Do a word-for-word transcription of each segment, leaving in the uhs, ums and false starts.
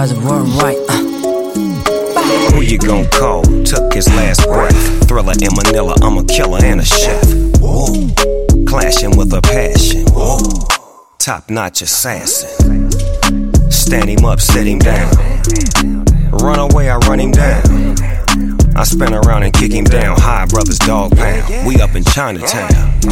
does it worldwide. Uh. Who you gon' call? Took his last breath. Thriller in Manila, I'm a killer and a chef. Whoa. Clashing with a passion. Whoa. Top-notch assassin. Stand him up, set him down. Run away, I run him down. I spin around and kick him down. High brothers, dog pound. We up in Chinatown.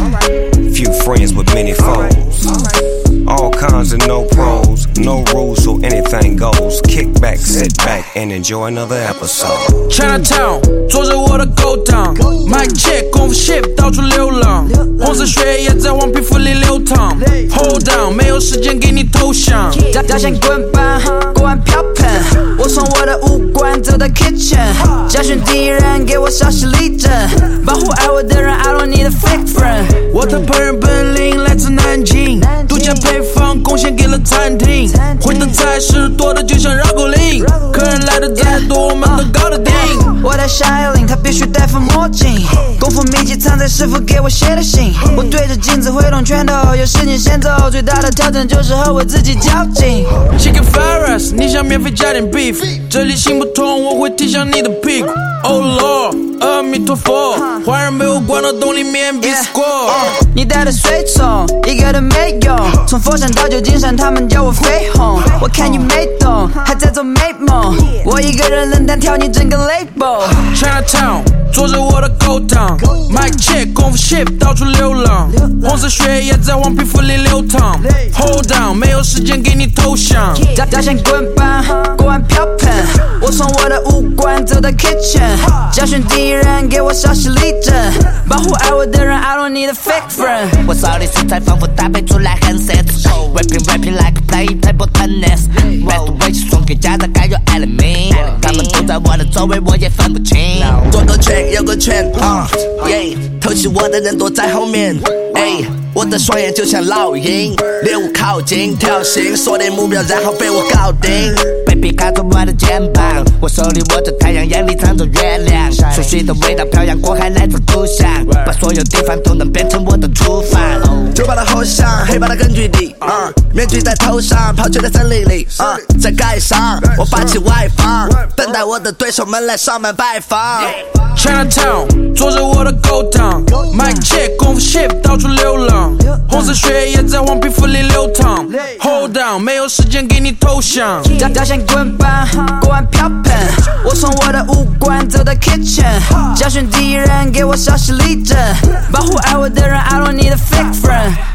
Few friends with many foes. All kinds of no pros. No rules, so anything goes. Kick back, sit back, and enjoy another episode. Chinatown, 坐着我的勾当 Mic check, 功夫 shift 到处流浪 红色血液在黄皮肤里流淌 Hold down, 没有时间给你投降大象滚吧，锅碗瓢盆我从我的武馆走到 kitchen 教训敌人，给我稍息立正保护爱我的人 I don't need a fake friend 我的烹饪本领来自南京独家配方贡献给了餐厅会的菜式多的就像绕口令客人来的再多我们都搞得定我的夏油令他必须戴副墨镜功夫秘籍藏在师傅给我写的信我对着镜子挥动拳头有时间先走最大的挑战就是和我自己较劲 Chicken fried rice 你想免费加点 beef 这里行不通我会踢向你的屁股 Oh Lord 阿弥陀佛坏人被我关到洞里面必死过你带的随从一个都没用从佛山到旧金山他们叫我飞鸿我看你没懂还在做美梦我一个人能单挑你整个 label Chinatown 坐着我的勾当 Mic check 功夫 shift 到处流浪红色血液在黄皮肤里流淌 Hold down 没有时间给你投降大象滚吧锅碗瓢盆我从我的武馆走到 kitchen 教训敌人给我稍息立正保护爱我的人 I don't need a fake friend 我手里素材丰富搭配出来很 sexy Rapping rapping like play table tennis Best way 送给家长该有爱了命他们都在我的周围我也分不清左个圈右个圈 uh, yeah 偷袭我的人躲在后面 ay 我的双眼就像老鹰猎物靠近跳行锁定目标然后被我搞定被皮卡住我的肩膀我手里握着太阳眼里藏着月亮熟悉的味道漂洋过海来自故乡把所有地方都能变成我的厨房酒吧的后巷黑帮的根据地、uh, 面具在头上跑去在森林里、uh, 在街上我霸气外放等待我的对手们来上门拜访 Chinatown 坐着我的勾当 Mic check 功夫 shift 到处流浪红色血液在黄皮肤里流淌 Hold down 没有时间给你投降大象滚吧锅碗瓢盆我从我的武馆走到 kitchen 教训敌人给我稍息立正保护爱我的人 I don't need a fake friend